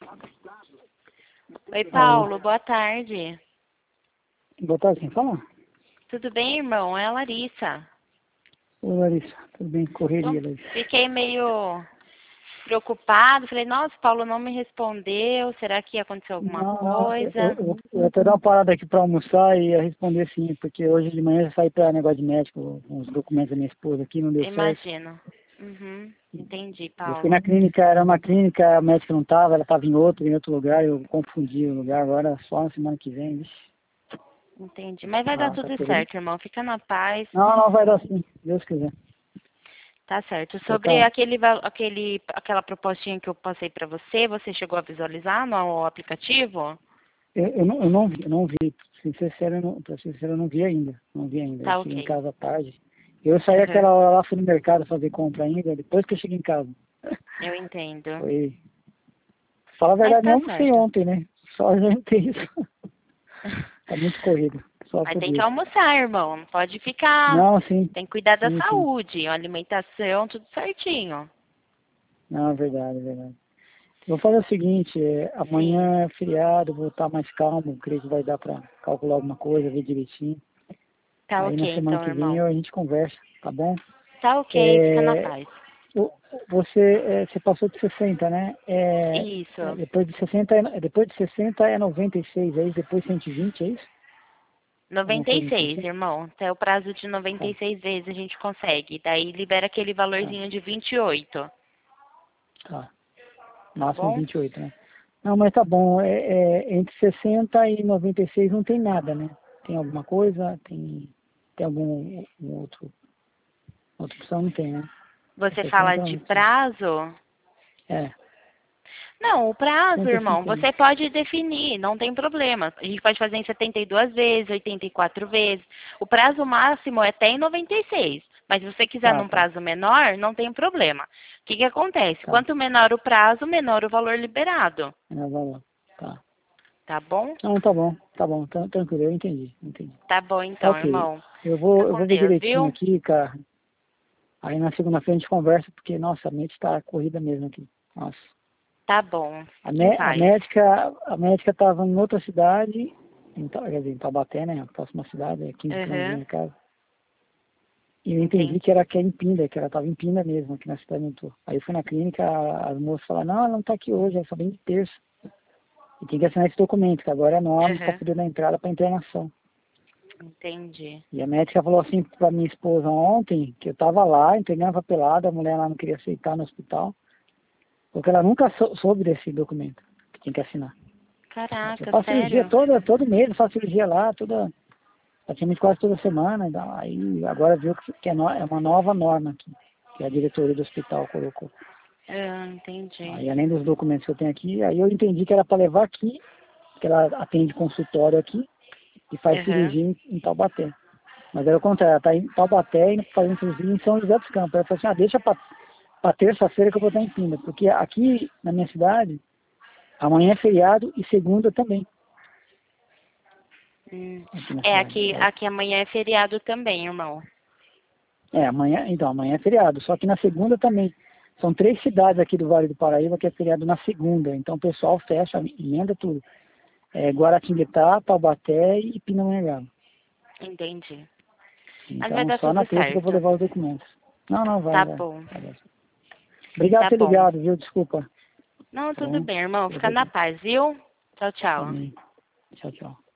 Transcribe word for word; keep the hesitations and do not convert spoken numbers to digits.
Oi, Paulo, boa tarde. Boa tarde, quem fala? Tudo bem, irmão? É a Larissa. Oi, Larissa, tudo bem? Correria, Então, Larissa. fiquei meio preocupado. Falei, nossa, o Paulo não me respondeu. Será que aconteceu alguma Não, não, eu, coisa? eu, eu até dar uma parada aqui pra almoçar e ia responder sim, porque hoje de manhã eu saí pra negócio de médico, com os documentos da minha esposa aqui, não deu certo. Imagino. Uhum, entendi, Eu fui na Paulo. clínica, era uma clínica, a médica não tava, ela tava em outro, em outro lugar, eu confundi o lugar, agora só na semana que vem, vixe. Entendi. Mas vai dar Ah, tá tudo corrido. certo, irmão. Fica na paz. Não, não, vai dar sim, Deus quiser. Tá certo. Eu Sobre tá, aquele, val- aquele, aquela propostinha que eu passei pra você, você chegou a visualizar no aplicativo? eu, eu, não, eu não vi, eu não vi, pra ser sincero, eu não, pra ser sincero, eu não vi ainda, não vi ainda, eu Tá cheguei em ok. casa à tarde. Eu saí Uhum, aquela hora lá, fui no mercado fazer compra ainda, depois que eu cheguei em casa. eu entendo. Foi, fala a Mas verdade, tá não sei certo. ontem, né? Só jantei isso. Tá muito corrido, só Mas por tem que Deus. almoçar, irmão. Não pode ficar. Não, sim, Tem que cuidar da sim, sim. saúde, alimentação, tudo certinho. Não, é verdade, é verdade. Vou fazer o seguinte, é, Sim. amanhã é feriado, vou estar mais calmo, creio que vai dar pra calcular alguma coisa, ver direitinho. Tá Aí na ok, semana então, que vem irmão. a gente conversa, tá bom? Tá ok, fica na É, paz. o- você, é, você passou de sessenta, né? É, é, Isso. depois de sessenta, é, depois de sessenta é noventa e seis, é isso? Depois cento e vinte, é isso? Alguma noventa e coisa nesse seis, sentido? irmão. Até o prazo de noventa Tá, e seis vezes a gente consegue. Daí libera aquele tá, valorzinho de vinte e oito. tá. Tá Máximo bom? vinte e oito, né? Não, mas tá bom. É, é, entre sessenta e noventa e seis não tem nada, né? Tem alguma coisa? Tem, tem algum um outro, outra opção? Não tem, né? É Você fala sessenta e de noventa e seis. prazo? É, Não, o prazo, sessenta e irmão, cinco anos. você pode definir, não tem problema. A gente pode fazer em setenta e duas vezes, oitenta e quatro vezes. O prazo máximo é até em noventa e seis. Mas se você quiser Tá, num tá, prazo menor, não tem problema. O que que acontece? tá. Quanto menor o prazo, menor o valor liberado. É, vai lá. Tá. Tá bom? Não, tá bom, tá bom, tá, tranquilo, eu entendi, entendi. Tá bom Tá então, ok. irmão. Eu Fica vou, eu com vou ver Deus, direitinho viu? aqui, cara. Aí na segunda-feira a gente conversa, porque, nossa, a mente tá corrida mesmo aqui. Nossa. Tá bom. A, Fique em mé- a paz. médica, a médica tava em outra cidade, em, Ta- quer dizer, em Taubaté, né? A próxima cidade, é quinze quilômetros da Uhum. minha casa. E eu entendi que Entendi. era que é em Pinda, que ela tava em Pinda mesmo, aqui na cidade onde eu tô. Aí eu fui na clínica, a- as moças falaram, não, ela não tá aqui hoje, ela só vem de terça. E tem que assinar esse documento, que agora é norma para Uhum. poder dar entrada para internação. Entendi. E a médica falou assim para minha esposa ontem, que eu tava lá, entregando a papelada, a mulher lá não queria aceitar no hospital, porque ela nunca sou- soube desse documento que tem que assinar. Eu Caraca, faço cirurgia sério? toda, todo mês, eu faço cirurgia lá, toda, praticamente quase toda semana. e dá- Aí agora viu que, que é, no- é uma nova norma aqui, que a diretoria do hospital colocou. Ah, entendi. Aí além dos documentos que eu tenho aqui, aí eu entendi que era para levar aqui, que ela atende consultório aqui e faz Uhum. cirurgia em, em Taubaté. Mas era o contrário, ela está em Taubaté e fazendo cirurgia em São José dos Campos. Ela falou assim, ah, deixa para terça-feira que eu vou estar em Pinda, porque aqui na minha cidade, amanhã é feriado e segunda também, Hum. aqui na É, cidade. aqui, aqui amanhã é feriado também, irmão. É, amanhã, então, amanhã é feriado, só que na segunda também. São três cidades aqui do Vale do Paraíba que é feriado na segunda, então o pessoal fecha, emenda tudo. É, Guaratinguetá, Taubaté e Pindamonhangaba. Entendi. Mas vai Então dar só na tudo terça que eu vou certo. levar os documentos. Não, não, vai, Tá vai. bom. vai dar certo. Obrigado por Tá ter bom. ligado, viu? Desculpa. Não, Tá tudo bom? bem, irmão. Eu Fica vou- na paz, viu? Tchau, tchau. Amém. Tchau, tchau.